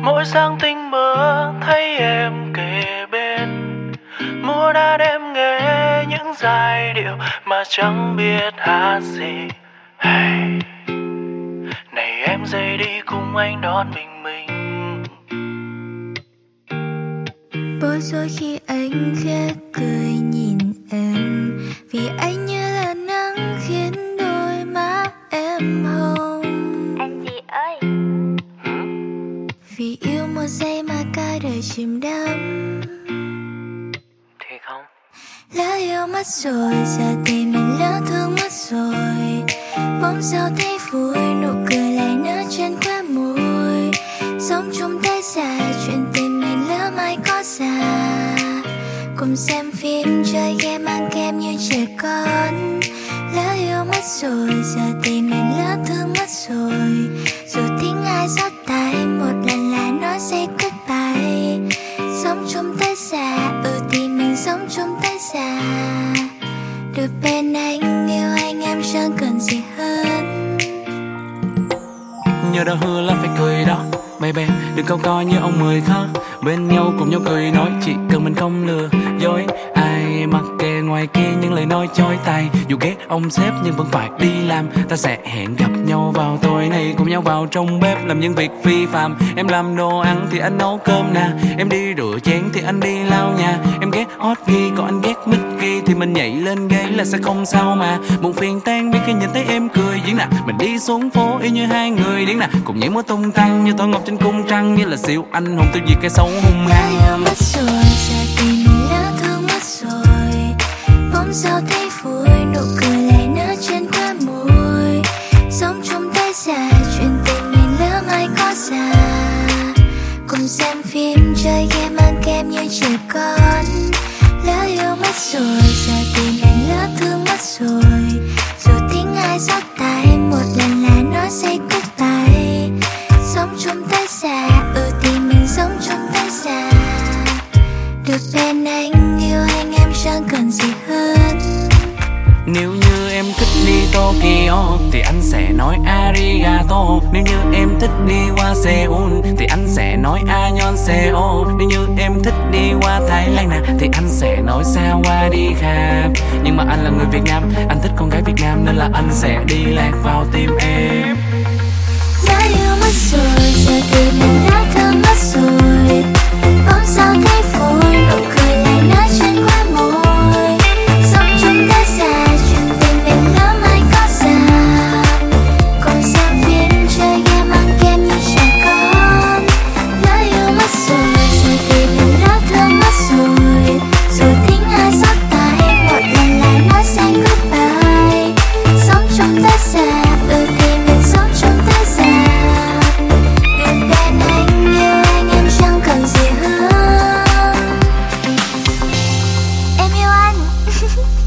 Mỗi sáng tinh mơ thấy em kề bên, mùa đã đêm nghe những giai điệu mà chẳng biết hát gì. Hey, này em dậy đi cùng anh đón bình minh. Bối rối khi anh khẽ cười nhìn em, vì anh như là nắng khiến đôi má em hồng. Anh gì ơi, Vì yêu một giây mà cả đời chìm đắm. Thì không Lỡ yêu mất rồi, giờ thì mình lỡ thương mất rồi. Bỗng sao thấy vui, nụ cười lại nở trên khóe môi. Sống chung tay xa, chuyện tình mình lỡ mai có ra. Cùng xem phim, chơi game, ăn kem như trẻ con. Lỡ yêu mất rồi, giờ thì mình lỡ thương mất rồi. Dù tiếng ai rót tai, một lần là nói say goodbye. Sống chung tay xa, thì mình sống chung tay xa. Được bên anh, yêu anh em chẳng cần gì hơn. nhớ đã hứa là phải cười đó baby, đừng câu coi như ông mười khó. Bên nhau cùng nhau cười nói, chỉ cần mình không lừa dối ai. Mặc kệ ngoài kia những lời nói chói tai, dù ghét ông sếp nhưng vẫn phải đi làm. Ta sẽ hẹn gặp nhau vào tối nay, cùng nhau vào trong bếp làm những việc phi phạm. Em làm đồ ăn thì anh nấu cơm nè, em đi rửa chén thì anh đi lau nhà. Em ghét hot ghi còn anh ghét mít ghi, thì mình nhảy lên ghế là sẽ không sao mà. Buồn phiền tan biết khi nhìn thấy em cười diễn nè. Mình đi xuống phố y như hai người điên nè, cùng nhảy múa tung tăng như tổ ngọc trên cung trăng. Như là siêu anh hùng tiêu diệt cái xấu hung Lỡ hăng. yêu mất rồi, giờ thì mình lỡ thương mất rồi. Bỗng sao thấy vui, nụ cười lại nở trên khóe môi. Sống chung tay xa, chuyện tình mình lỡ mai có ra. Cùng xem phim, chơi game, ăn kem như trẻ con. Lỡ yêu mất rồi, giờ thì mình lỡ thương mất rồi. Dù tiếng ai rót tai, một lần là nói say goodbye. Sống chung tay xa, thì mình sống chung tay xa. Được bên anh, yêu anh em chẳng cần gì hơn. Nếu như em thích đi Tokyo thì anh sẽ nói arigato. Nếu như em thích đi qua Seoul thì anh sẽ nói annyeonghaseyo. Nếu như em thích đi qua Thái Lan nè thì anh sẽ nói sawadee. Nhưng mà anh là người Việt Nam, anh thích con gái Việt Nam, nên là anh sẽ đi lạc vào tim em. Đã yêu mất rồi, giờ thì mình đã thương mất rồi. Bỗng sao thấy vui, nụ cười lại nở trên khóe môi. Sống chung tay xa, chuyện tình mình lỡ mai có ra. Cùng xem phim, chơi game, ăn kem như trẻ con. Đã yêu mất rồi, giờ thì mình đã thương mất rồi. Dù tiếng ai rót tai, một lần lại nói say goodbye. Sống chung tay xa, thì mình sống chung tay xa. Được bên anh, yêu anh em chẳng cần gì hơn. Em yêu anh.